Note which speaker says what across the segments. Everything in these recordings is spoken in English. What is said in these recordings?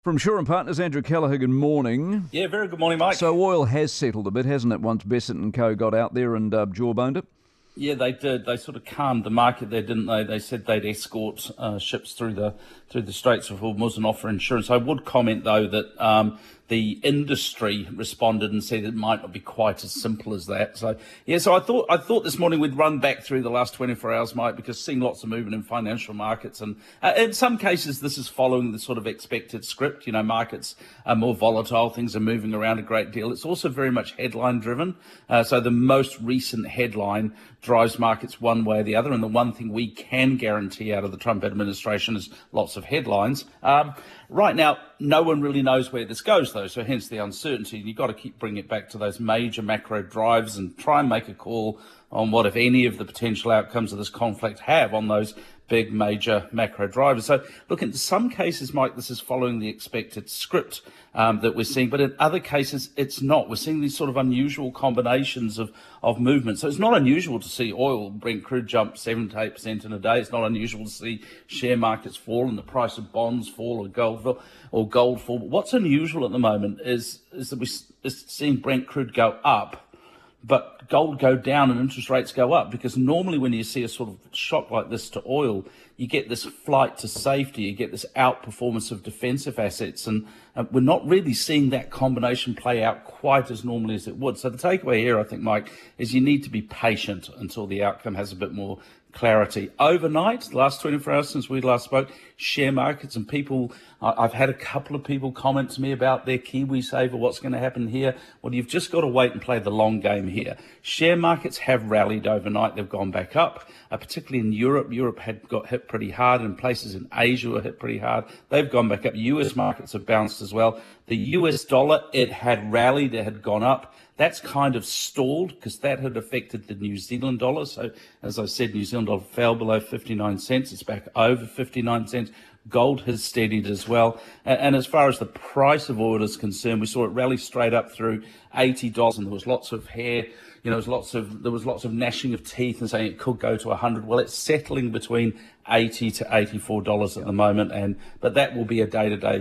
Speaker 1: From Shaw and Partners, Andrew Kelleher, good morning.
Speaker 2: Yeah, very good morning, Mike.
Speaker 1: So oil has settled a bit, hasn't it, once Bessent and Co got out there and jawboned it?
Speaker 2: Yeah, they did. They sort of calmed the market there, didn't they? They said they'd escort ships through the Straits of Hormuz and offer insurance. I would comment though that the industry responded and said it might not be quite as simple as that. So yeah, so I thought this morning we'd run back through the last 24 hours, Mike, because seeing lots of movement in financial markets, and in some cases this is following the sort of expected script. You know, markets are more volatile, things are moving around a great deal. It's also very much headline driven. So the most recent headline drives markets one way or the other. And the one thing we can guarantee out of the Trump administration is lots of headlines. Right now, no one really knows where this goes, though, so hence the uncertainty. You've got to keep bringing it back to those major macro drives and try and make a call on what, if any, of the potential outcomes of this conflict have on those big major macro drivers. So, look, in some cases, Mike, this is following the expected script that we're seeing, but in other cases, it's not. We're seeing these sort of unusual combinations of movement. So it's not unusual to see oil, Brent crude, jump 7 to 8% in a day. It's not unusual to see share markets fall and the price of bonds fall or gold fall. But what's unusual at the moment is that we're seeing Brent crude go up, but gold go down and interest rates go up, because normally when you see a sort of shock like this to oil, you get this flight to safety, you get this outperformance of defensive assets, and we're not really seeing that combination play out quite as normally as it would. So the takeaway here, I think, Mike, is you need to be patient until the outcome has a bit more clarity. Overnight, the last 24 hours since we last spoke, share markets and people, I've had a couple of people comment to me about their KiwiSaver, what's going to happen here. Well, you've just got to wait and play the long game here. Share markets have rallied overnight. They've gone back up, particularly in Europe. Europe had got hit pretty hard, and places in Asia were hit pretty hard. They've gone back up. US markets have bounced as well. The US dollar, it had rallied, it had gone up. That's kind of stalled because that had affected the New Zealand dollar. So, as I said, New Zealand dollar fell below 59 cents. It's back over 59 cents. Gold has steadied as well. And as far as the price of oil is concerned, we saw it rally straight up through $80, and there was lots of hair. You know, there was lots of gnashing of teeth and saying it could go to 100. Well, it's settling between $80 to $84 at the moment, but that will be a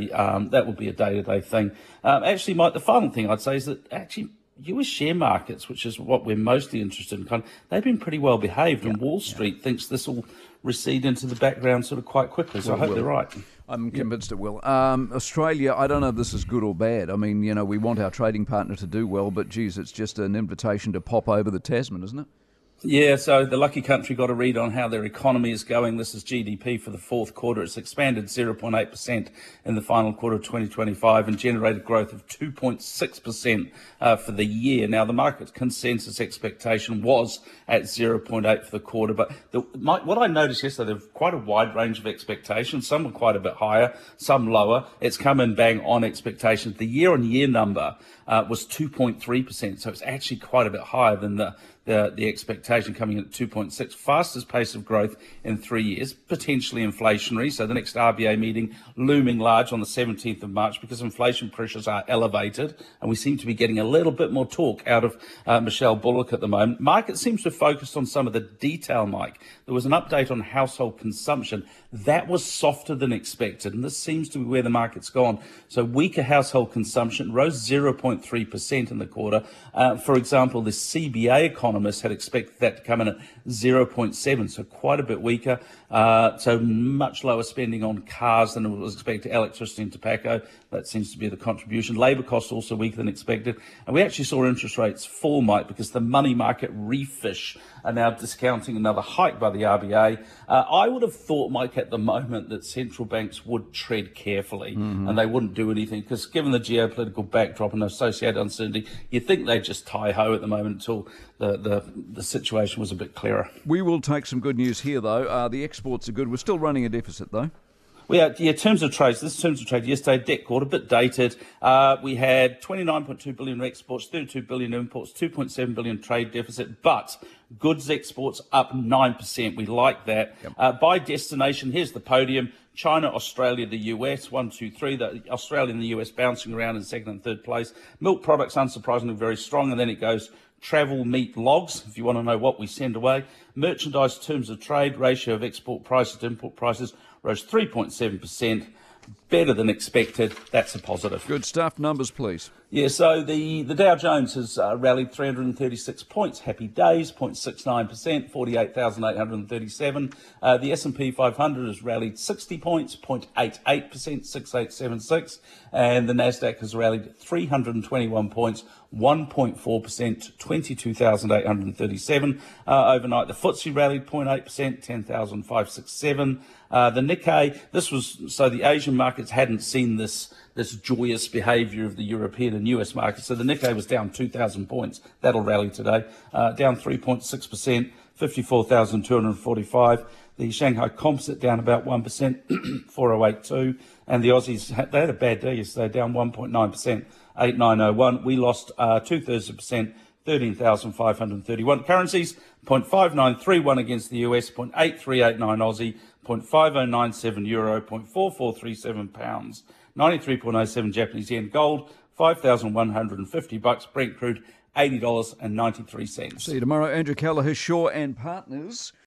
Speaker 2: day-to-day thing. Actually, Mike, the final thing I'd say is that actually US share markets, which is what we're mostly interested in, they've been pretty well behaved, and Wall Street thinks this will recede into the background sort of quite quickly. So I hope they're right.
Speaker 1: I'm convinced it will. Australia, I don't know if this is good or bad. I mean, you know, we want our trading partner to do well, but geez, it's just an invitation to pop over the Tasman, isn't it?
Speaker 2: Yeah, so the lucky country got a read on how their economy is going. This is GDP for the fourth quarter. It's expanded 0.8% in the final quarter of 2025 and generated growth of 2.6% for the year. Now, the market consensus expectation was at 0.8 for the quarter. But what I noticed yesterday, there's quite a wide range of expectations. Some were quite a bit higher, some lower. It's come in bang on expectations. The year-on-year number was 2.3%, so it's actually quite a bit higher than the expectation, coming in at 2.6, fastest pace of growth in 3 years, potentially inflationary. So the next RBA meeting looming large on the 17th of March, because inflation pressures are elevated, and we seem to be getting a little bit more talk out of Michelle Bullock at the moment. Market seems to have focused on some of the detail, Mike. There was an update on household consumption. That was softer than expected, and this seems to be where the market's gone. So weaker household consumption rose 0.3% in the quarter. For example, the CBA economists had expected that to come in at 0.7, so quite a bit weaker. So much lower spending on cars than it was expected, electricity and tobacco. That seems to be the contribution. Labour costs also weaker than expected. And we actually saw interest rates fall, Mike, because the money market refish are now discounting another hike by the RBA. I would have thought, Mike, at the moment that central banks would tread carefully and they wouldn't do anything, because given the geopolitical backdrop and associated uncertainty, you'd think they'd just tie-ho at the moment until the situation was a bit clearer.
Speaker 1: We will take some good news here, though. The exports are good. We're still running a deficit, though.
Speaker 2: Terms of trade. So this is terms of trade yesterday, debt quarter, a bit dated. We had 29.2 billion exports, 32 billion imports, 2.7 billion trade deficit, but goods exports up 9%. We like that. Yep. By destination, here's the podium. China, Australia, the US, 1, 2, 3. The Australia and the US bouncing around in second and third place. Milk products, unsurprisingly, very strong. And then it goes travel, meat, logs, if you want to know what we send away. Merchandise terms of trade, ratio of export prices to import prices rose 3.7%. better than expected. That's a positive.
Speaker 1: Good stuff. Numbers, please.
Speaker 2: Yeah, so the Dow Jones has rallied 336 points. Happy days, 0.69%, 48,837. The S&P 500 has rallied 60 points, 0.88%, 6876. And the Nasdaq has rallied 321 points, 1.4%, 22,837. Overnight, the FTSE rallied 0.8%, 10,567. The Nikkei, the Asian markets hadn't seen this joyous behaviour of the European and US markets. So the Nikkei was down 2,000 points. That'll rally today. Down 3.6%, 54,245. The Shanghai Composite down about 1%, 4082. And the Aussies, they had a bad day yesterday, down 1.9%, 8901. We lost 0.2%, 13,531. Currencies, 0.5931 against the US, 0.8389 Aussie, 0.5097 euro, 0.4437 pounds, 93.07 Japanese yen. Gold, $5,150. Brent crude, $80.93.
Speaker 1: See you tomorrow. Andrew Callagher, Shaw and Partners.